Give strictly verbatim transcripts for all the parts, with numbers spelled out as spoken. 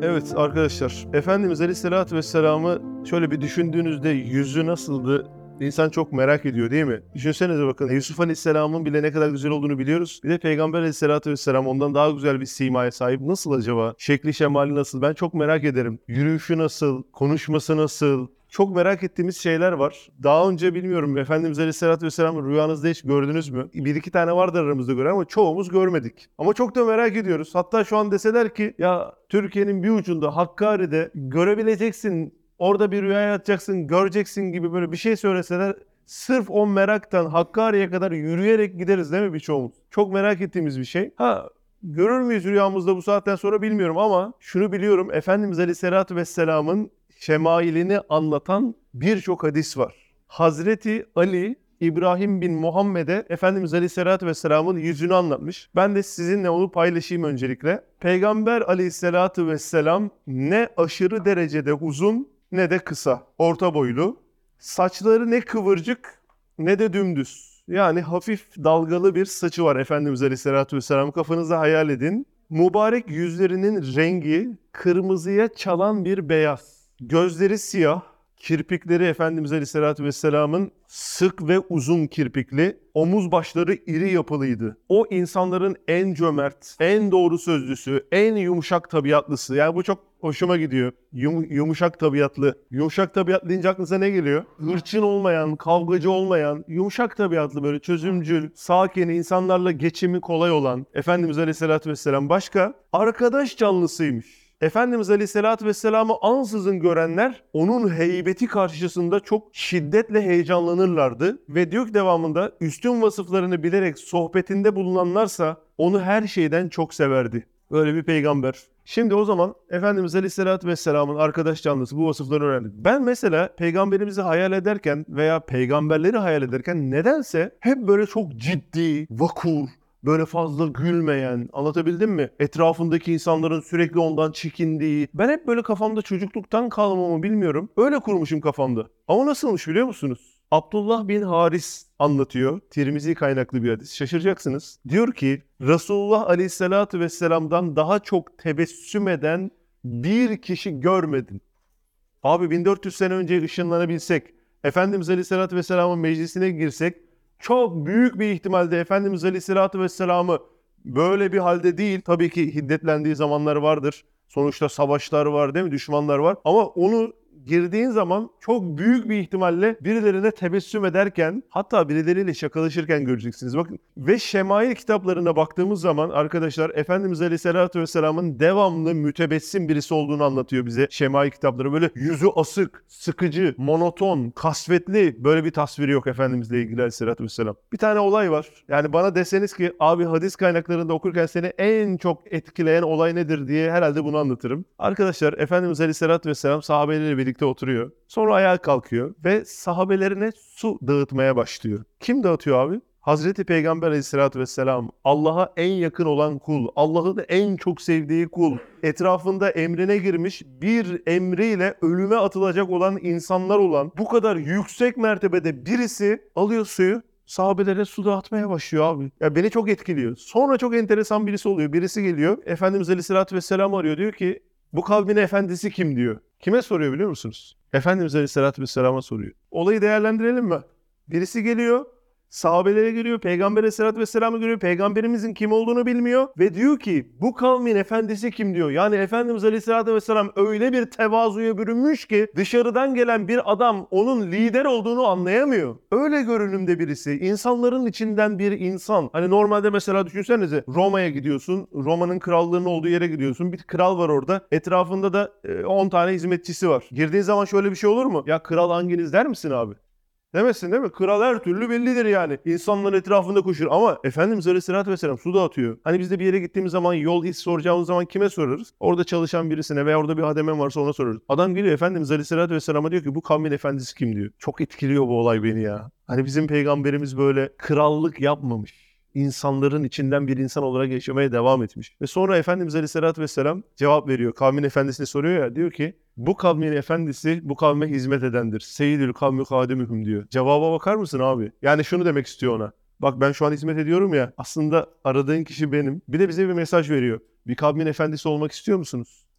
Evet arkadaşlar, Efendimiz Aleyhisselatü Vesselam'ı şöyle bir düşündüğünüzde yüzü nasıldı? İnsan çok merak ediyor değil mi? Düşünsenize bakın, Yusuf Aleyhisselam'ın bile ne kadar güzel olduğunu biliyoruz. Bir de Peygamber Aleyhisselatü Vesselam ondan daha güzel bir simaya sahip. Nasıl acaba? Şekli şemali nasıl? Ben çok merak ederim. Yürüyüşü nasıl? Konuşması nasıl? Çok merak ettiğimiz şeyler var. Daha önce bilmiyorum Efendimiz Aleyhisselatü Vesselam'ı rüyanızda hiç gördünüz mü? Bir iki tane vardır aramızda gören ama çoğumuz görmedik. Ama çok da merak ediyoruz. Hatta şu an deseler ki ya Türkiye'nin bir ucunda Hakkari'de görebileceksin, orada bir rüya yatacaksın, göreceksin gibi böyle bir şey söyleseler sırf o meraktan Hakkari'ye kadar yürüyerek gideriz değil mi birçoğumuz? Çok merak ettiğimiz bir şey. Ha görür müyüz rüyamızda bu saatten sonra bilmiyorum ama şunu biliyorum, Efendimiz Aleyhisselatü Vesselam'ın şemailini anlatan birçok hadis var. Hazreti Ali, İbrahim bin Muhammed'e Efendimiz Aleyhisselatü Vesselam'ın yüzünü anlatmış. Ben de sizinle onu paylaşayım öncelikle. Peygamber Aleyhisselatü Vesselam ne aşırı derecede uzun ne de kısa, orta boylu. Saçları ne kıvırcık ne de dümdüz. Yani hafif dalgalı bir saçı var Efendimiz Aleyhisselatü Vesselam. Kafanızda hayal edin. Mübarek yüzlerinin rengi kırmızıya çalan bir beyaz. Gözleri siyah, kirpikleri Efendimiz Aleyhisselatü Vesselam'ın sık ve uzun kirpikli, omuz başları iri yapılıydı. O insanların en cömert, en doğru sözlüsü, en yumuşak tabiatlısı. Yani bu çok hoşuma gidiyor. Yum, yumuşak tabiatlı. Yumuşak tabiatlı deyince aklınıza ne geliyor? Hırçın olmayan, kavgacı olmayan, yumuşak tabiatlı, böyle çözümcül, sakin, insanlarla geçimi kolay olan Efendimiz Aleyhisselatü Vesselam. Başka? Arkadaş canlısıymış. Efendimiz Aleyhisselatü Vesselam'ı ansızın görenler onun heybeti karşısında çok şiddetle heyecanlanırlardı. Ve diyor ki devamında, üstün vasıflarını bilerek sohbetinde bulunanlarsa onu her şeyden çok severdi. Böyle bir peygamber. Şimdi o zaman Efendimiz Aleyhisselatü Vesselam'ın arkadaş canlısı, bu vasıfları öğrendik. Ben mesela peygamberimizi hayal ederken veya peygamberleri hayal ederken nedense hep böyle çok ciddi, vakur, böyle fazla gülmeyen, anlatabildim mi? Etrafındaki insanların sürekli ondan çekindiği. Ben hep böyle kafamda çocukluktan kalmamı bilmiyorum. Öyle kurmuşum kafamda. Ama nasılmış biliyor musunuz? Abdullah bin Haris anlatıyor. Tirmizi kaynaklı bir hadis. Şaşıracaksınız. Diyor ki Resulullah Aleyhisselatü Vesselam'dan daha çok tebessüm eden bir kişi görmedim. Abi bin dört yüz sene önce ışınlanabilsek, Efendimiz Aleyhisselatü Vesselam'ın meclisine girsek, çok büyük bir ihtimalle Efendimiz Aleyhisselatü Vesselam'ı böyle bir halde değil, tabii ki hiddetlendiği zamanlar vardır. Sonuçta savaşlar var değil mi? Düşmanlar var. Ama onu girdiğin zaman çok büyük bir ihtimalle birilerine tebessüm ederken, hatta birileriyle şakalaşırken göreceksiniz. Bakın, ve şemail kitaplarına baktığımız zaman arkadaşlar Efendimiz Aleyhisselatü Vesselam'ın devamlı mütebessim birisi olduğunu anlatıyor bize şemail kitapları. Böyle yüzü asık, sıkıcı, monoton, kasvetli, böyle bir tasviri yok Efendimizle ilgili Aleyhisselatü Vesselam. Bir tane olay var. Yani bana deseniz ki abi hadis kaynaklarında okurken seni en çok etkileyen olay nedir diye herhalde bunu anlatırım. Arkadaşlar Efendimiz Aleyhisselatü Vesselam sahabeleriyle birlikte oturuyor. Sonra ayağa kalkıyor ve sahabelerine su dağıtmaya başlıyor. Kim dağıtıyor abi? Hazreti Peygamber Aleyhisselatü Vesselam, Allah'a en yakın olan kul, Allah'ın en çok sevdiği kul, etrafında emrine girmiş, bir emriyle ölüme atılacak olan insanlar olan bu kadar yüksek mertebede birisi alıyor suyu, sahabelere su dağıtmaya başlıyor abi. Ya beni çok etkiliyor. Sonra çok enteresan birisi oluyor. Birisi geliyor, Efendimiz Aleyhisselatü Vesselam arıyor, diyor ki bu kavmin efendisi kim diyor. Kime soruyor biliyor musunuz? Efendimiz Aleyhisselatü Vesselam'a soruyor. Olayı değerlendirelim mi? Birisi geliyor, sahabelere geliyor, Peygamber Aleyhisselatü Vesselam'a geliyor, Peygamberimizin kim olduğunu bilmiyor ve diyor ki bu kavmin efendisi kim diyor. Yani Efendimiz Aleyhisselatü Vesselam öyle bir tevazuya bürünmüş ki dışarıdan gelen bir adam onun lider olduğunu anlayamıyor. Öyle görünümde birisi, insanların içinden bir insan. Hani normalde mesela düşünsenize Roma'ya gidiyorsun, Roma'nın krallığının olduğu yere gidiyorsun. Bir kral var orada, etrafında da on tane hizmetçisi var. Girdiğin zaman şöyle bir şey olur mu? Ya kral hanginiz der misin abi? Demezsin değil mi? Kral her türlü bellidir yani. İnsanların etrafında koşur ama Efendimiz Aleyhisselatü Vesselam su dağıtıyor. Hani biz de bir yere gittiğimiz zaman yol iz soracağımız zaman kime sorarız? Orada çalışan birisine veya orada bir hademen varsa ona sorarız. Adam geliyor Efendimiz Aleyhisselatü Vesselam'a diyor ki bu kavmin efendisi kim diyor. Çok etkiliyor bu olay beni ya. Hani bizim peygamberimiz böyle krallık yapmamış. İnsanların içinden bir insan olarak yaşamaya devam etmiş. Ve sonra Efendimiz Aleyhisselatü Vesselam cevap veriyor. Kavmin efendisini soruyor ya, diyor ki bu kavmin efendisi bu kavme hizmet edendir. Seyyidül kavmi kadimühüm diyor. Cevaba bakar mısın abi? Yani şunu demek istiyor ona. Bak ben şu an hizmet ediyorum ya, aslında aradığın kişi benim. Bir de bize bir mesaj veriyor. Bir kavmin efendisi olmak istiyor musunuz?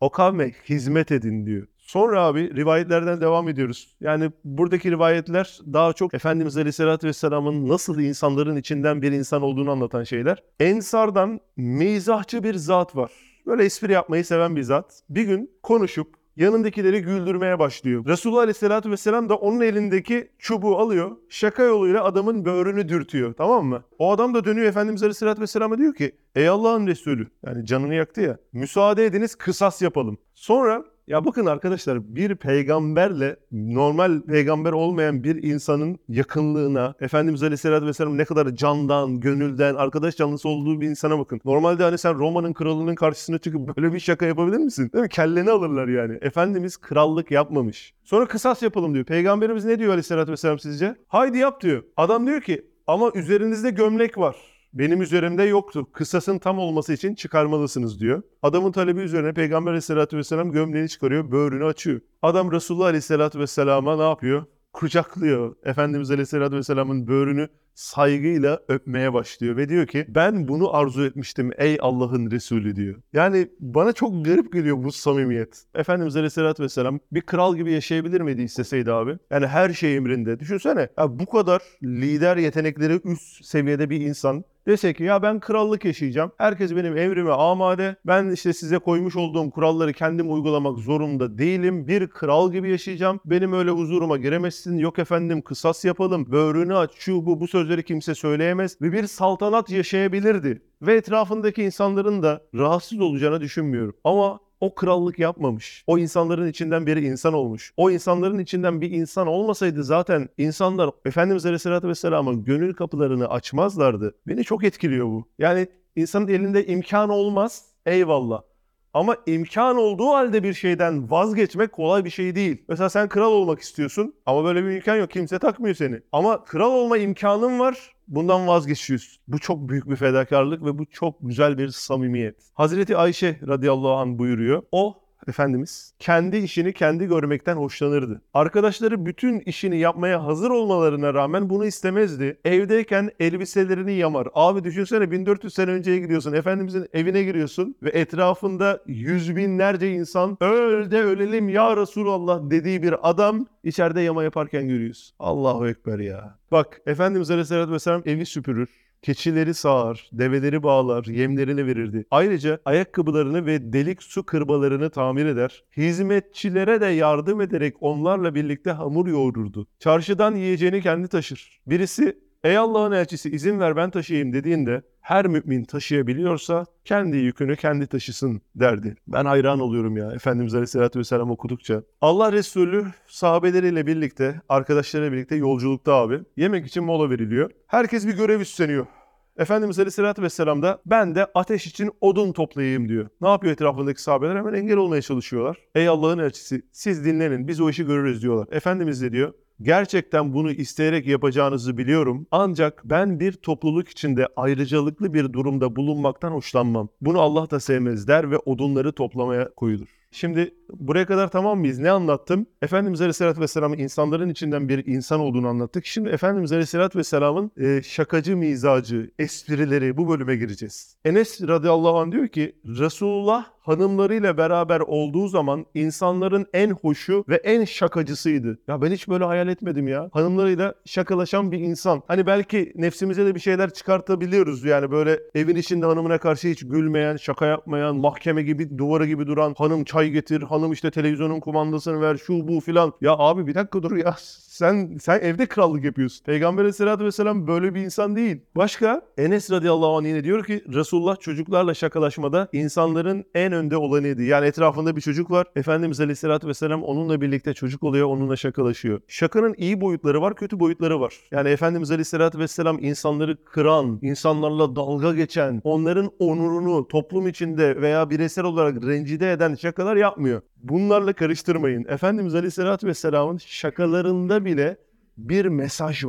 O kavme hizmet edin diyor. Sonra abi rivayetlerden devam ediyoruz. Yani buradaki rivayetler daha çok Efendimiz Aleyhisselatü Vesselam'ın nasıl insanların içinden bir insan olduğunu anlatan şeyler. Ensardan mizahçı bir zat var. Böyle espri yapmayı seven bir zat. Bir gün konuşup yanındakileri güldürmeye başlıyor. Resulullah Aleyhisselatü Vesselam da onun elindeki çubuğu alıyor. Şaka yoluyla adamın böğrünü dürtüyor. Tamam mı? O adam da dönüyor Efendimiz Aleyhisselatü Vesselam'a diyor ki ey Allah'ın Resulü, yani canını yaktı ya, müsaade ediniz kısas yapalım. Sonra ya bakın arkadaşlar, bir peygamberle normal peygamber olmayan bir insanın yakınlığına, Efendimiz Aleyhisselatü Vesselam ne kadar candan, gönülden, arkadaş canlısı olduğu bir insana bakın. Normalde hani sen Roma'nın kralının karşısına çıkıp böyle bir şaka yapabilir misin? Değil mi? Kelleni alırlar yani. Efendimiz krallık yapmamış. Sonra kısas yapalım diyor. Peygamberimiz ne diyor Aleyhisselatü Vesselam sizce? Haydi yap diyor. Adam diyor ki ama üzerinizde gömlek var. Benim üzerimde yoktu. Kısasın tam olması için çıkarmalısınız diyor. Adamın talebi üzerine Peygamber Aleyhisselatü Vesselam gömleğini çıkarıyor, böğrünü açıyor. Adam Resulullah Aleyhisselatü Vesselam'a ne yapıyor? Kucaklıyor. Efendimiz Aleyhisselatü Vesselam'ın böğrünü saygıyla öpmeye başlıyor ve diyor ki ben bunu arzu etmiştim ey Allah'ın Resulü diyor. Yani bana çok garip geliyor bu samimiyet. Efendimiz Aleyhisselatü Vesselam bir kral gibi yaşayabilir miydi isteseydi abi? Yani her şey emrinde. Düşünsene ya, bu kadar lider yetenekleri üst seviyede bir insan dese ki ya ben krallık yaşayacağım. Herkes benim emrime amade. Ben işte size koymuş olduğum kuralları kendim uygulamak zorunda değilim. Bir kral gibi yaşayacağım. Benim öyle huzuruma giremezsin. Yok efendim kısas yapalım. Böğrünü aç şu bu bu sözleri kimse söyleyemez. Ve bir saltanat yaşayabilirdi. Ve etrafındaki insanların da rahatsız olacağını düşünmüyorum. Ama o krallık yapmamış. O insanların içinden biri insan olmuş. O insanların içinden bir insan olmasaydı zaten insanlar Efendimiz Aleyhisselatü Vesselam'ın gönül kapılarını açmazlardı. Beni çok etkiliyor bu. Yani insanın elinde imkan olmaz. Eyvallah. Ama imkan olduğu halde bir şeyden vazgeçmek kolay bir şey değil. Mesela sen kral olmak istiyorsun ama böyle bir imkan yok. Kimse takmıyor seni. Ama kral olma imkanın var. Bundan vazgeçiyorsun. Bu çok büyük bir fedakarlık ve bu çok güzel bir samimiyet. Hazreti Ayşe radıyallahu anh buyuruyor. O Efendimiz kendi işini kendi görmekten hoşlanırdı. Arkadaşları bütün işini yapmaya hazır olmalarına rağmen bunu istemezdi. Evdeyken elbiselerini yamar. Abi düşünsene, bin dört yüz sene önceye gidiyorsun. Efendimizin evine giriyorsun ve etrafında yüz binlerce insan öl de ölelim ya Resulallah dediği bir adam içeride yama yaparken görüyoruz. Allahu Ekber ya. Bak Efendimiz Aleyhisselatü Vesselam evi süpürür. Keçileri sağar, develeri bağlar, yemlerini verirdi. Ayrıca ayakkabılarını ve delik su kırbalarını tamir eder. Hizmetçilere de yardım ederek onlarla birlikte hamur yoğururdu. Çarşıdan yiyeceğini kendi taşır. Birisi ey Allah'ın elçisi izin ver ben taşıyayım dediğinde her mümin taşıyabiliyorsa kendi yükünü kendi taşısın derdi. Ben hayran oluyorum ya Efendimiz Aleyhisselatü Vesselam okudukça. Allah Resulü sahabeleriyle birlikte, arkadaşlarıyla birlikte yolculukta abi. Yemek için mola veriliyor. Herkes bir görev üstleniyor. Efendimiz Aleyhisselatü Vesselam da ben de ateş için odun toplayayım diyor. Ne yapıyor etrafındaki sahabeler? Hemen engel olmaya çalışıyorlar. Ey Allah'ın elçisi siz dinlenin biz o işi görürüz diyorlar. Efendimiz de diyor gerçekten bunu isteyerek yapacağınızı biliyorum. Ancak ben bir topluluk içinde ayrıcalıklı bir durumda bulunmaktan hoşlanmam. Bunu Allah da sevmez der ve odunları toplamaya koyulur. Şimdi buraya kadar tamam mıyız? Ne anlattım? Efendimiz Aleyhisselatü Vesselam'ın insanların içinden bir insan olduğunu anlattık. Şimdi Efendimiz Aleyhisselatü Vesselam'ın e, şakacı mizacı, esprileri bu bölüme gireceğiz. Enes radıyallahu anh diyor ki Resulullah hanımlarıyla beraber olduğu zaman insanların en hoşu ve en şakacısıydı. Ya ben hiç böyle hayal etmedim ya. Hanımlarıyla şakalaşan bir insan. Hani belki nefsimize de bir şeyler çıkartabiliyoruz. Yani böyle evin içinde hanımına karşı hiç gülmeyen, şaka yapmayan, mahkeme gibi, duvara gibi duran hanım çay getir, hanım işte televizyonun kumandasını ver, şu bu filan. Ya abi bir dakika dur ya. Sen sen evde krallık yapıyorsun. Peygamber Aleyhisselatü Vesselam böyle bir insan değil. Başka Enes radıyallahu anh yine diyor ki Resulullah çocuklarla şakalaşmada insanların en önde olanıydı. Yani etrafında bir çocuk var. Efendimiz Aleyhisselatü Vesselam onunla birlikte çocuk oluyor, onunla şakalaşıyor. Şakanın iyi boyutları var, kötü boyutları var. Yani Efendimiz Aleyhisselatü Vesselam insanları kıran, insanlarla dalga geçen, onların onurunu toplum içinde veya bireysel olarak rencide eden şakalar yapmıyor. Bunlarla karıştırmayın. Efendimiz Aleyhisselatü Vesselam'ın şakalarında bile bir mesaj var.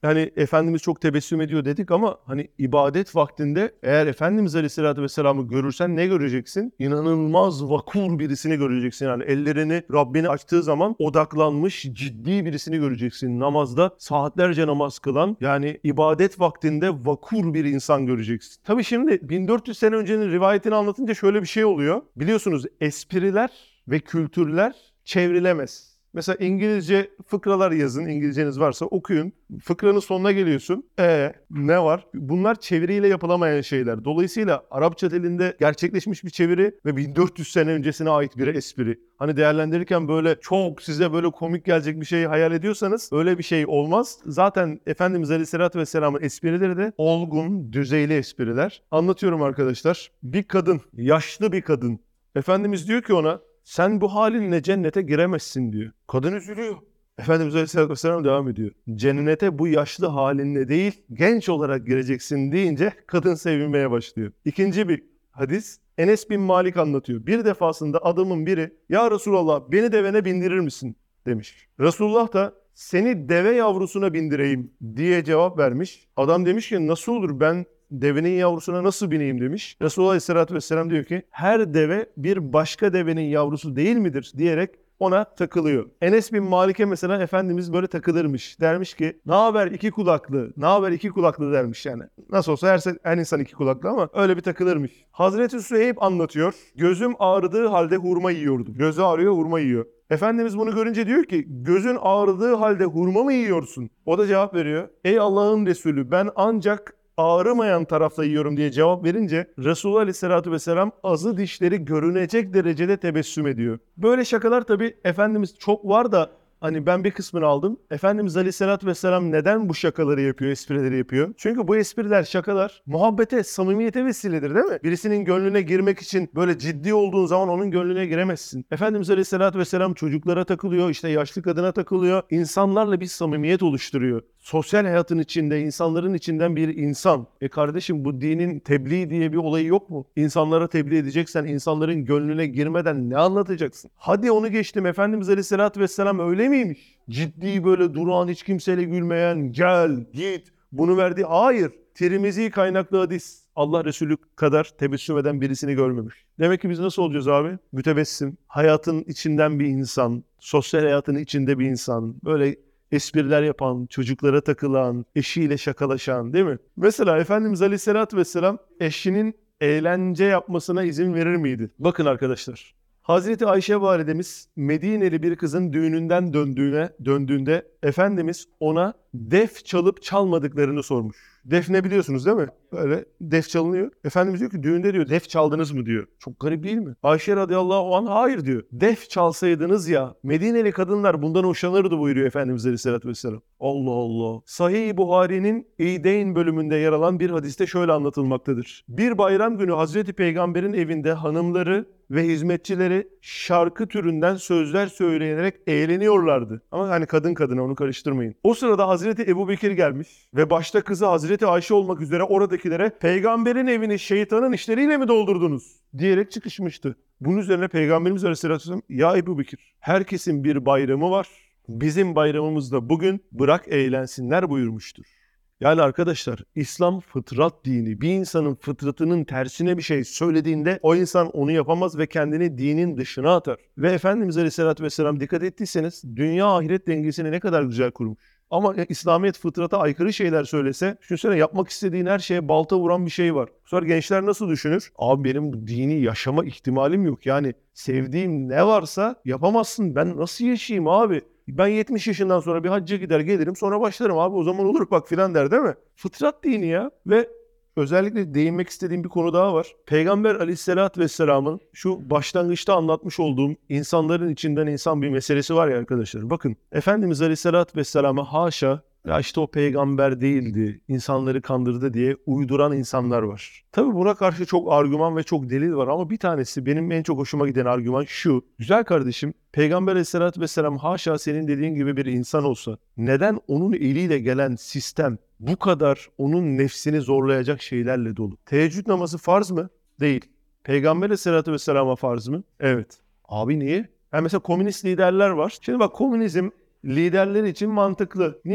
hani Efendimiz çok tebessüm ediyor dedik ama hani ibadet vaktinde eğer Efendimiz Aleyhisselatü Vesselam'ı görürsen ne göreceksin? İnanılmaz vakur birisini göreceksin. Yani ellerini Rabbine açtığı zaman odaklanmış ciddi birisini göreceksin. Namazda saatlerce namaz kılan, yani ibadet vaktinde vakur bir insan göreceksin. Tabii şimdi bin dört yüz sene öncenin rivayetini anlatınca şöyle bir şey oluyor. Biliyorsunuz espriler ve kültürler çevrilemez. Mesela İngilizce fıkralar yazın, İngilizceniz varsa okuyun. Fıkranın sonuna geliyorsun. E ne var? Bunlar çeviriyle yapılamayan şeyler. Dolayısıyla Arapça dilinde gerçekleşmiş bir çeviri ve bin dört yüz sene öncesine ait bir espri. Hani değerlendirirken böyle çok size böyle komik gelecek bir şey hayal ediyorsanız öyle bir şey olmaz. Zaten Efendimiz Aleyhisselatü Vesselam'ın esprileri de olgun, düzeyli espriler. Anlatıyorum arkadaşlar. Bir kadın, yaşlı bir kadın. Efendimiz diyor ki ona, sen bu halinle cennete giremezsin diyor. Kadın üzülüyor. Efendimiz Aleyhisselatü Vesselam devam ediyor. Cennete bu yaşlı halinle değil, genç olarak gireceksin deyince kadın sevinmeye başlıyor. İkinci bir hadis, Enes bin Malik anlatıyor. Bir defasında adamın biri, ya Resulallah beni devene bindirir misin demiş. Resulullah da seni deve yavrusuna bindireyim diye cevap vermiş. Adam demiş ki nasıl olur, ben devenin yavrusuna nasıl bineyim demiş. Resulullah Aleyhisselatü Vesselam diyor ki her deve bir başka devenin yavrusu değil midir diyerek ona takılıyor. Enes bin Malik'e mesela Efendimiz böyle takılırmış. Dermiş ki ne haber iki kulaklı, ne haber iki kulaklı dermiş yani. Nasıl olsa her, her insan iki kulaklı ama öyle bir takılırmış. Hazreti Süheyb anlatıyor. Gözüm ağrıdığı halde hurma yiyordu. Gözü ağrıyor, hurma yiyor. Efendimiz bunu görünce diyor ki gözün ağrıdığı halde hurma mı yiyorsun? O da cevap veriyor. Ey Allah'ın Resulü, ben ancak ağrımayan tarafta yiyorum diye cevap verince Resulullah Aleyhisselatü Vesselam azı dişleri görünecek derecede tebessüm ediyor. Böyle şakalar tabii Efendimiz çok var da hani ben bir kısmını aldım. Efendimiz Aleyhisselatü Vesselam neden bu şakaları yapıyor, esprileri yapıyor? Çünkü bu espriler, şakalar muhabbete, samimiyete vesiledir değil mi? Birisinin gönlüne girmek için böyle ciddi olduğun zaman onun gönlüne giremezsin. Efendimiz Aleyhisselatü Vesselam çocuklara takılıyor, işte yaşlı kadına takılıyor. İnsanlarla bir samimiyet oluşturuyor. Sosyal hayatın içinde, insanların içinden bir insan. E kardeşim, bu dinin tebliğ diye bir olayı yok mu? İnsanlara tebliğ edeceksen insanların gönlüne girmeden ne anlatacaksın? Hadi onu geçtim, Efendimiz Aleyhisselatü Vesselam öyle miymiş? Ciddi böyle duran, hiç kimseyle gülmeyen, gel, git, bunu verdi. Hayır. Tirmizi kaynaklı hadis. Allah Resulü kadar tebessüm eden birisini görmemiş. Demek ki biz nasıl olacağız abi? Mütebessim, hayatın içinden bir insan, sosyal hayatın içinde bir insan, böyle espriler yapan, çocuklara takılan, eşiyle şakalaşan, değil mi? Mesela Efendimiz Aleyhisselatü Vesselam eşinin eğlence yapmasına izin verir miydi? Bakın arkadaşlar. Hazreti Ayşe validemiz Medineli bir kızın düğününden döndüğüne döndüğünde Efendimiz ona def çalıp çalmadıklarını sormuş. Def ne biliyorsunuz değil mi? Böyle def çalınıyor. Efendimiz diyor ki düğünde diyor def çaldınız mı diyor. Çok garip değil mi? Ayşe radıyallahu anh hayır diyor. Def çalsaydınız ya Medineli kadınlar bundan hoşlanırdı buyuruyor Efendimiz Aleyhisselatü Vesselam. Allah Allah. Sahih-i Buhari'nin İdeyn bölümünde yer alan bir hadiste şöyle anlatılmaktadır. Bir bayram günü Hazreti Peygamber'in evinde hanımları ve hizmetçileri şarkı türünden sözler söyleyerek eğleniyorlardı. Ama hani kadın kadına, onu karıştırmayın. O sırada Hazreti Ebubekir gelmiş ve başta kızı Hazreti Ayşe olmak üzere oradakilere peygamberin evini şeytanın işleriyle mi doldurdunuz diyerek çıkışmıştı. Bunun üzerine Peygamberimiz Aleyhisselatü Vesselam ya Ebubekir, herkesin bir bayramı var. Bizim bayramımız da bugün, bırak eğlensinler buyurmuştur. Yani arkadaşlar, İslam fıtrat dini. Bir insanın fıtratının tersine bir şey söylediğinde o insan onu yapamaz ve kendini dinin dışına atar. Ve Efendimiz Aleyhisselatü Vesselam dikkat ettiyseniz dünya ahiret dengesini ne kadar güzel kurmuş. Ama İslamiyet fıtrata aykırı şeyler söylese, düşünsene yapmak istediğin her şeye balta vuran bir şey var. Bu sefer gençler nasıl düşünür? Abi benim bu dini yaşama ihtimalim yok. Yani sevdiğim ne varsa yapamazsın. Ben nasıl yaşayayım abi? Ben yetmiş yaşından sonra bir hacca gider gelirim, sonra başlarım abi, o zaman olur bak filan der değil mi? Fıtrat dini ya. Ve özellikle değinmek istediğim bir konu daha var. Peygamber Aleyhisselatü Vesselam'ın şu başlangıçta anlatmış olduğum insanların içinden insan bir meselesi var ya arkadaşlar. Bakın Efendimiz Aleyhisselatü Vesselam'a haşa ya işte o peygamber değildi, insanları kandırdı diye uyduran insanlar var. Tabii buna karşı çok argüman ve çok delil var ama bir tanesi, benim en çok hoşuma giden argüman şu. Güzel kardeşim, Peygamber Aleyhisselatü Vesselam haşa senin dediğin gibi bir insan olsa neden onun eliyle gelen sistem bu kadar onun nefsini zorlayacak şeylerle dolu? Teheccüd namazı farz mı? Değil. Peygamber Aleyhisselatü Vesselam'a farz mı? Evet. Abi niye? Yani mesela komünist liderler var. Şimdi bak, komünizm liderler için mantıklı. Niye?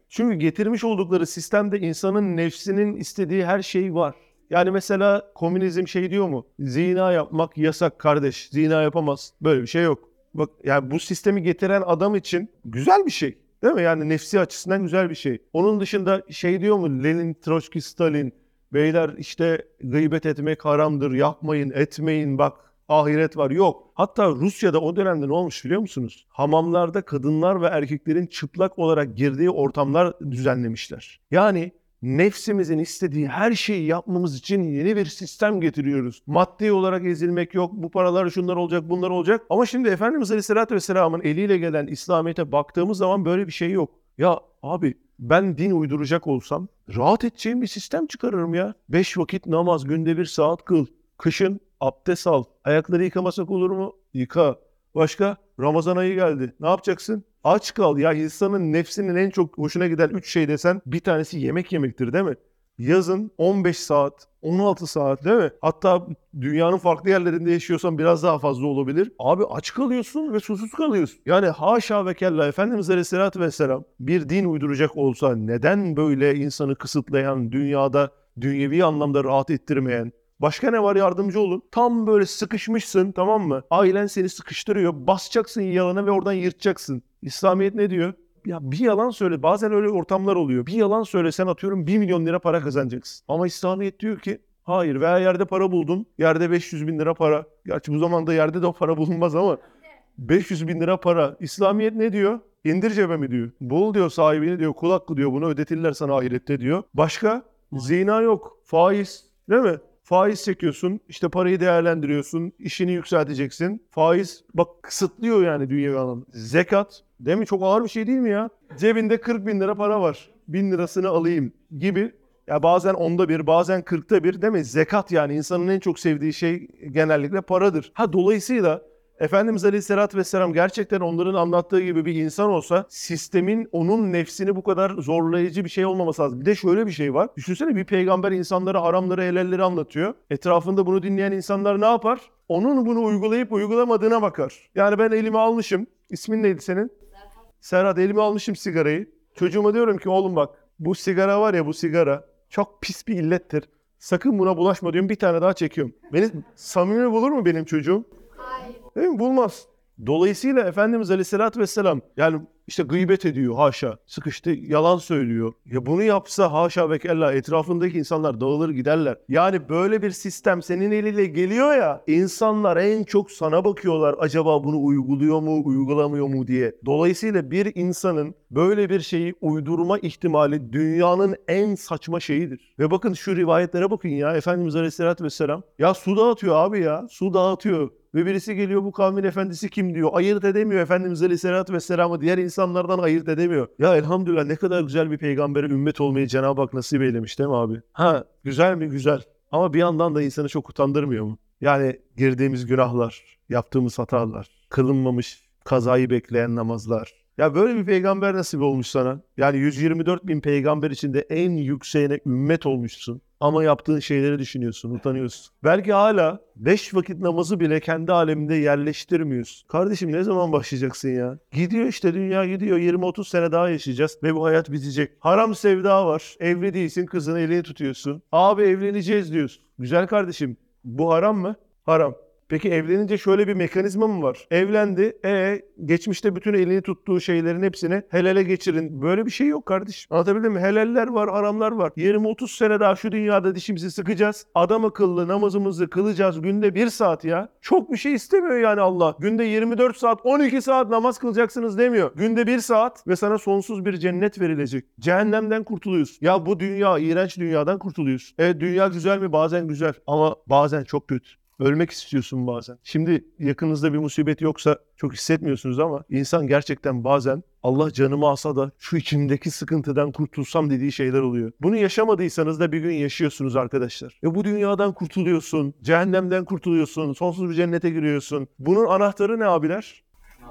Çünkü getirmiş oldukları sistemde insanın nefsinin istediği her şey var. Yani mesela komünizm şey diyor mu? Zina yapmak yasak kardeş. Zina yapamaz. Böyle bir şey yok. Bak yani bu sistemi getiren adam için güzel bir şey. Değil mi? Yani nefsi açısından güzel bir şey. Onun dışında şey diyor mu? Lenin, Troçki, Stalin. Beyler işte gıybet etmek haramdır. Yapmayın, etmeyin bak. Ahiret var. Yok. Hatta Rusya'da o dönemde ne olmuş biliyor musunuz? Hamamlarda kadınlar ve erkeklerin çıplak olarak girdiği ortamlar düzenlemişler. Yani nefsimizin istediği her şeyi yapmamız için yeni bir sistem getiriyoruz. Maddi olarak ezilmek yok, bu paralar şunlar olacak, bunlar olacak. Ama şimdi Efendimiz Aleyhisselatü Vesselam'ın eliyle gelen İslamiyet'e baktığımız zaman böyle bir şey yok. Ya abi ben din uyduracak olsam rahat edeceğim bir sistem çıkarırım ya. Beş vakit namaz, günde bir saat kıl. Kışın abdest al. Ayakları yıkamasak olur mu? Yıka. Başka? Ramazan ayı geldi. Ne yapacaksın? Aç kal. Ya insanın nefsinin en çok hoşuna giden üç şey desen bir tanesi yemek yemektir değil mi? Yazın on beş saat, on altı saat değil mi? Hatta dünyanın farklı yerlerinde yaşıyorsan biraz daha fazla olabilir. Abi aç kalıyorsun ve susuz kalıyorsun. Yani haşa ve kella Efendimiz Aleyhisselatü Vesselam bir din uyduracak olsa neden böyle insanı kısıtlayan, dünyada dünyevi anlamda rahat ettirmeyen, başka ne var yardımcı olun. Tam böyle sıkışmışsın tamam mı? Ailen seni sıkıştırıyor. Basacaksın yalana ve oradan yırtacaksın. İslamiyet ne diyor? Ya bir yalan söyle. Bazen öyle ortamlar oluyor. Bir yalan söylesen atıyorum bir milyon lira para kazanacaksın. Ama İslamiyet diyor ki hayır veya yerde para buldun. Yerde beş yüz bin lira para. Gerçi bu zamanda yerde de o para bulunmaz ama beş yüz bin lira para. İslamiyet ne diyor? İndir cebimi diyor. Bul diyor sahibini diyor. Kul hakkı diyor. Bunu ödetirler sana ahirette diyor. Başka? Zina yok. Faiz. Değil mi? Faiz çekiyorsun, işte parayı değerlendiriyorsun, işini yükselteceksin. Faiz bak kısıtlıyor yani dünyevi anlamda. Zekat, değil mi? Çok ağır bir şey değil mi ya? Cebinde kırk bin lira para var. Bin lirasını alayım gibi. Ya bazen onda bir, bazen kırkta bir değil mi? Zekat yani insanın en çok sevdiği şey genellikle paradır. Ha dolayısıyla Efendimiz Aleyhisselatü Vesselam gerçekten onların anlattığı gibi bir insan olsa sistemin onun nefsini bu kadar zorlayıcı bir şey olmaması lazım. Bir de şöyle bir şey var. Düşünsene bir peygamber insanlara haramları helalleri anlatıyor. Etrafında bunu dinleyen insanlar ne yapar? Onun bunu uygulayıp uygulamadığına bakar. Yani ben elime almışım. İsmin neydi senin? Serhat, elime almışım sigarayı. Çocuğuma diyorum ki oğlum bak bu sigara var ya bu sigara çok pis bir illettir. Sakın buna bulaşma diyorum bir tane daha çekiyorum. Beni samimi bulur mu benim çocuğum? Değil mi? Bulmaz. Dolayısıyla Efendimiz Aleyhisselatü Vesselam yani işte gıybet ediyor haşa. Sıkıştı yalan söylüyor. Ya bunu yapsa haşa ve kella etrafındaki insanlar dağılır giderler. Yani böyle bir sistem senin eliyle geliyor ya insanlar en çok sana bakıyorlar. Acaba bunu uyguluyor mu uygulamıyor mu diye. Dolayısıyla bir insanın böyle bir şeyi uydurma ihtimali dünyanın en saçma şeyidir. Ve bakın şu rivayetlere bakın ya Efendimiz Aleyhisselatü Vesselam. Ya su dağıtıyor abi ya su dağıtıyor. Ve birisi geliyor bu kavmin efendisi kim diyor. Ayırt edemiyor Efendimiz Aleyhisselatü Vesselam'ı diğer insanlardan ayırt edemiyor. Ya elhamdülillah ne kadar güzel bir peygambere ümmet olmayı Cenab-ı Hak nasip eylemiş değil mi abi? Ha güzel mi? Güzel. Ama bir yandan da insanı çok utandırmıyor mu? Yani girdiğimiz günahlar, yaptığımız hatalar, kılınmamış kazayı bekleyen namazlar. Ya böyle bir peygamber nasip olmuş sana. Yani yüz yirmi dört bin peygamber içinde en yükseğine ümmet olmuşsun. Ama yaptığın şeyleri düşünüyorsun, utanıyorsun. Belki hala beş vakit namazı bile kendi aleminde yerleştirmiyorsun. Kardeşim ne zaman başlayacaksın ya? Gidiyor işte dünya gidiyor. yirmi otuz sene daha yaşayacağız ve bu hayat bitecek. Haram sevda var. Evli değilsin, kızını elini tutuyorsun. Abi evleneceğiz diyorsun. Güzel kardeşim. Bu haram mı? Haram. Peki evlenince şöyle bir mekanizma mı var? Evlendi, e geçmişte bütün elini tuttuğu şeylerin hepsini helale geçirin. Böyle bir şey yok kardeşim. Anlatabildim mi? Helaller var, haramlar var. yirmi otuz sene daha şu dünyada dişimizi sıkacağız. Adam akıllı namazımızı kılacağız günde bir saat ya. Çok bir şey istemiyor yani Allah. Günde yirmi dört saat, on iki saat namaz kılacaksınız demiyor. Günde bir saat ve sana sonsuz bir cennet verilecek. Cehennemden kurtuluyorsun. Ya bu dünya, iğrenç dünyadan kurtuluyorsun. Evet dünya güzel mi? Bazen güzel ama bazen çok kötü. Ölmek istiyorsun bazen. Şimdi yakınızda bir musibet yoksa çok hissetmiyorsunuz ama insan gerçekten bazen Allah canımı alsa da şu içimdeki sıkıntıdan kurtulsam dediği şeyler oluyor. Bunu yaşamadıysanız da bir gün yaşıyorsunuz arkadaşlar. Ve bu dünyadan kurtuluyorsun, cehennemden kurtuluyorsun, sonsuz bir cennete giriyorsun. Bunun anahtarı ne abiler? Namaz.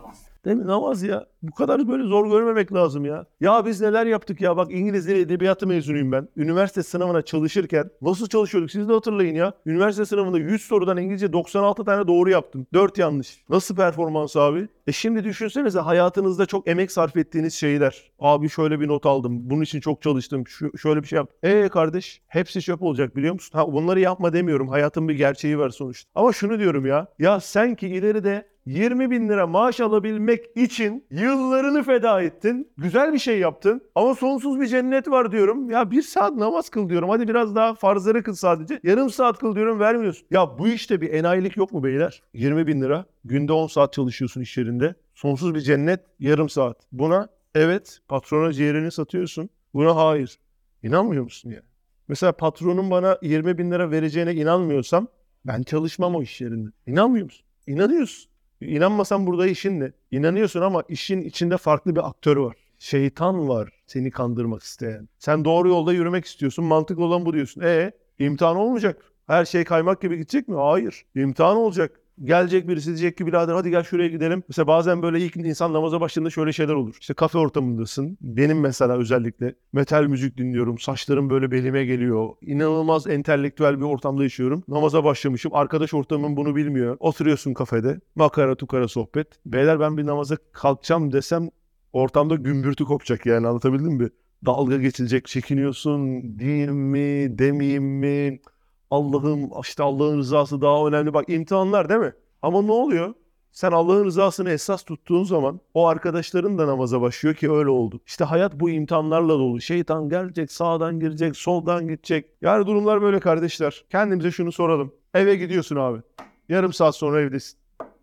Değil mi? Namaz ya. Bu kadar böyle zor görmemek lazım ya. Ya biz neler yaptık ya. Bak İngiliz Dili Edebiyatı mezunuyum ben. Üniversite sınavına çalışırken nasıl çalışıyorduk siz de hatırlayın ya. Üniversite sınavında yüz sorudan İngilizce doksan altı tane doğru yaptım. dört yanlış. Nasıl performans abi? E şimdi düşünsenize hayatınızda çok emek sarf ettiğiniz şeyler. Abi şöyle bir not aldım. Bunun için çok çalıştım. Şu, şöyle bir şey yaptım. Eee kardeş hepsi çöp olacak biliyor musun? Ha, bunları yapma demiyorum. Hayatın bir gerçeği var sonuçta. Ama şunu diyorum ya. Ya sen ki ileride yirmi bin lira maaş alabilmek için yıllarını feda ettin. Güzel bir şey yaptın. Ama sonsuz bir cennet var diyorum. Ya bir saat namaz kıl diyorum. Hadi biraz daha farzları kıl sadece. Yarım saat kıl diyorum vermiyorsun. Ya bu işte bir enayilik yok mu beyler? yirmi bin lira. Günde on saat çalışıyorsun iş yerinde. Sonsuz bir cennet yarım saat. Buna evet patrona ciğerini satıyorsun. Buna hayır. İnanmıyor musun ya? Mesela patronun bana yirmi bin lira vereceğine inanmıyorsam ben çalışmam o iş yerinde. İnanmıyor musun? İnanıyorsun. İnanmasan burada işin ne? İnanıyorsun ama işin içinde farklı bir aktör var. Şeytan var seni kandırmak isteyen. Sen doğru yolda yürümek istiyorsun. Mantıklı olan bu diyorsun. E imtihan olmayacak. Her şey kaymak gibi gidecek mi? Hayır. İmtihan olacak. Gelecek birisi diyecek ki birader hadi gel şuraya gidelim. Mesela bazen böyle ilk insan namaza başladığında şöyle şeyler olur. İşte kafe ortamındasın. Benim mesela özellikle metal müzik dinliyorum. Saçlarım böyle belime geliyor. İnanılmaz entelektüel bir ortamda yaşıyorum. Namaza başlamışım. Arkadaş ortamım bunu bilmiyor. Oturuyorsun kafede. Makara tukara sohbet. Beyler ben bir namaza kalkacağım desem ortamda gümbürtü kopacak yani anlatabildim mi? Dalga geçilecek. Çekiniyorsun. Diyeyim mi? Demeyeyim mi? Allah'ım işte Allah'ın rızası daha önemli. Bak imtihanlar değil mi? Ama ne oluyor? Sen Allah'ın rızasını esas tuttuğun zaman o arkadaşların da namaza başlıyor ki öyle oldu. İşte hayat bu imtihanlarla dolu. Şeytan gelecek, sağdan girecek, soldan gidecek. Yani durumlar böyle kardeşler. Kendimize şunu soralım. Eve gidiyorsun abi. Yarım saat sonra evdesin.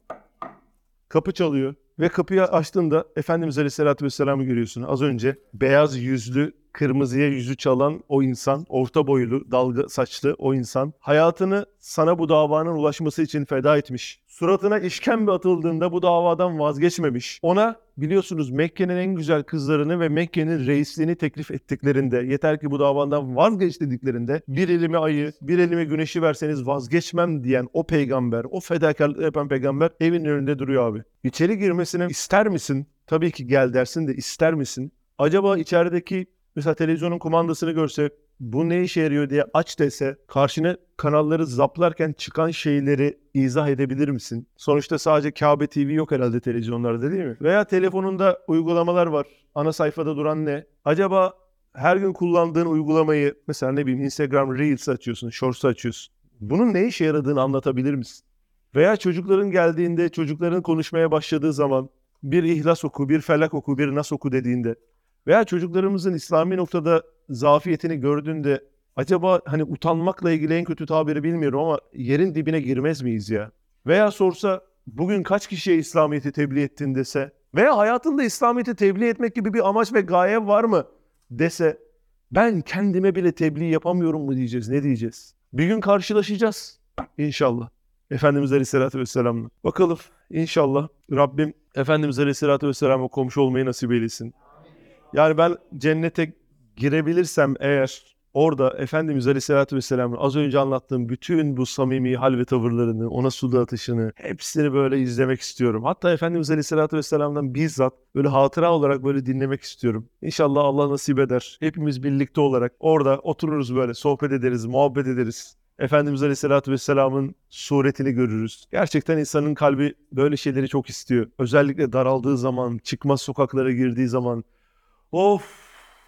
Kapı çalıyor. Ve kapıyı açtığında Efendimiz Aleyhisselatü Vesselam'ı görüyorsun. Az önce beyaz yüzlü, kırmızıya yüzü çalan o insan, orta boylu, dalga saçlı o insan hayatını sana bu davanın ulaşması için feda etmiş. Suratına işkembe atıldığında bu davadan vazgeçmemiş. Ona biliyorsunuz Mekke'nin en güzel kızlarını ve Mekke'nin reisliğini teklif ettiklerinde, yeter ki bu davadan vazgeç dediklerinde bir elime ayı, bir elime güneşi verseniz vazgeçmem diyen o peygamber, o fedakarlık yapan peygamber evin önünde duruyor abi. İçeri girmesini ister misin? Tabii ki gel dersin de ister misin? Acaba içerideki mesela televizyonun kumandasını görse bu ne işe yarıyor diye aç dese karşına kanalları zaplarken çıkan şeyleri izah edebilir misin? Sonuçta sadece Kabe T V yok herhalde televizyonlarda değil mi? Veya telefonunda uygulamalar var. Ana sayfada duran ne? Acaba her gün kullandığın uygulamayı mesela ne bileyim Instagram Reels açıyorsun, Shorts açıyorsun. Bunun ne işe yaradığını anlatabilir misin? Veya çocukların geldiğinde, çocukların konuşmaya başladığı zaman bir İhlas oku, bir Felak oku, bir Nas oku dediğinde veya çocuklarımızın İslami noktada zafiyetini gördüğünde acaba hani utanmakla ilgili en kötü tabiri bilmiyorum ama yerin dibine girmez miyiz ya? Veya sorsa bugün kaç kişiye İslamiyet'i tebliğ ettin dese veya hayatında İslamiyet'i tebliğ etmek gibi bir amaç ve gaye var mı dese ben kendime bile tebliğ yapamıyorum mu diyeceğiz, ne diyeceğiz? Bir gün karşılaşacağız inşallah. Efendimiz Aleyhisselatü Vesselam'la. Bakalım inşallah Rabbim Efendimiz Aleyhisselatü Vesselam'a komşu olmayı nasip eylesin. Yani ben cennete girebilirsem eğer orada Efendimiz Aleyhisselatü Vesselam'ın az önce anlattığım bütün bu samimi hal ve tavırlarını, ona su dağıtışını hepsini böyle izlemek istiyorum. Hatta Efendimiz Aleyhisselatü Vesselam'dan bizzat böyle hatıra olarak böyle dinlemek istiyorum. İnşallah Allah nasip eder. Hepimiz birlikte olarak orada otururuz böyle sohbet ederiz, muhabbet ederiz. Efendimiz Aleyhisselatü Vesselam'ın suretini görürüz. Gerçekten insanın kalbi böyle şeyleri çok istiyor. Özellikle daraldığı zaman, çıkmaz sokaklara girdiği zaman of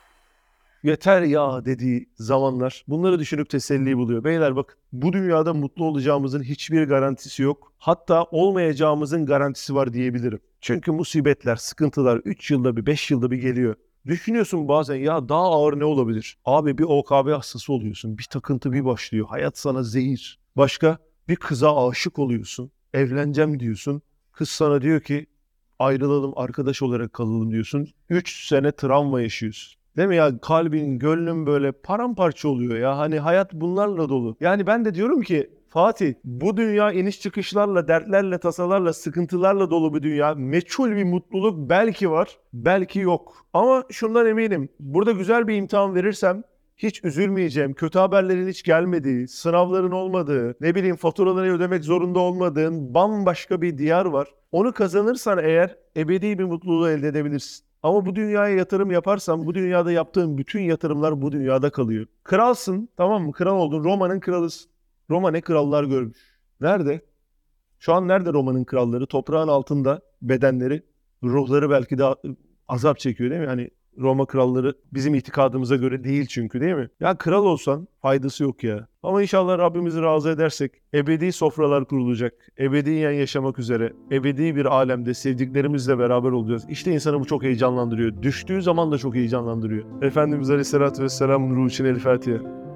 yeter ya dediği zamanlar bunları düşünüp teselli buluyor. Beyler bak bu dünyada mutlu olacağımızın hiçbir garantisi yok. Hatta olmayacağımızın garantisi var diyebilirim. Çünkü musibetler, sıkıntılar üç yılda bir, beş yılda bir geliyor. Düşünüyorsun bazen ya daha ağır ne olabilir? Abi bir O K B hastası oluyorsun. Bir takıntı bir başlıyor. Hayat sana zehir. Başka bir kıza aşık oluyorsun. Evleneceğim diyorsun. Kız sana diyor ki ayrılalım arkadaş olarak kalalım diyorsun. üç sene travma yaşıyorsun. Değil mi ya? Kalbin, gönlün böyle paramparça oluyor ya. Hani hayat bunlarla dolu. Yani ben de diyorum ki Fatih bu dünya iniş çıkışlarla, dertlerle, tasalarla, sıkıntılarla dolu bir dünya. Meçhul bir mutluluk belki var, belki yok. Ama şundan eminim. Burada güzel bir imtihan verirsem hiç üzülmeyeceğim, kötü haberlerin hiç gelmediği, sınavların olmadığı, ne bileyim faturaları ödemek zorunda olmadığın bambaşka bir diyar var. Onu kazanırsan eğer ebedi bir mutluluğu elde edebilirsin. Ama bu dünyaya yatırım yaparsan bu dünyada yaptığın bütün yatırımlar bu dünyada kalıyor. Kralsın, tamam mı? Kral oldun. Roma'nın kralısın. Roma ne krallar görmüş. Nerede? Şu an nerede Roma'nın kralları? Toprağın altında bedenleri, ruhları belki de azap çekiyor değil mi? Hani Roma kralları bizim itikadımıza göre değil çünkü değil mi? Ya kral olsan faydası yok ya. Ama inşallah Rabbimizi razı edersek ebedi sofralar kurulacak. Ebediyen yaşamak üzere. Ebedi bir alemde sevdiklerimizle beraber olacağız. İşte insanı bu çok heyecanlandırıyor. Düştüğü zaman da çok heyecanlandırıyor. Efendimiz Aleyhisselatü Vesselam'ın ruhu için El Fatiha.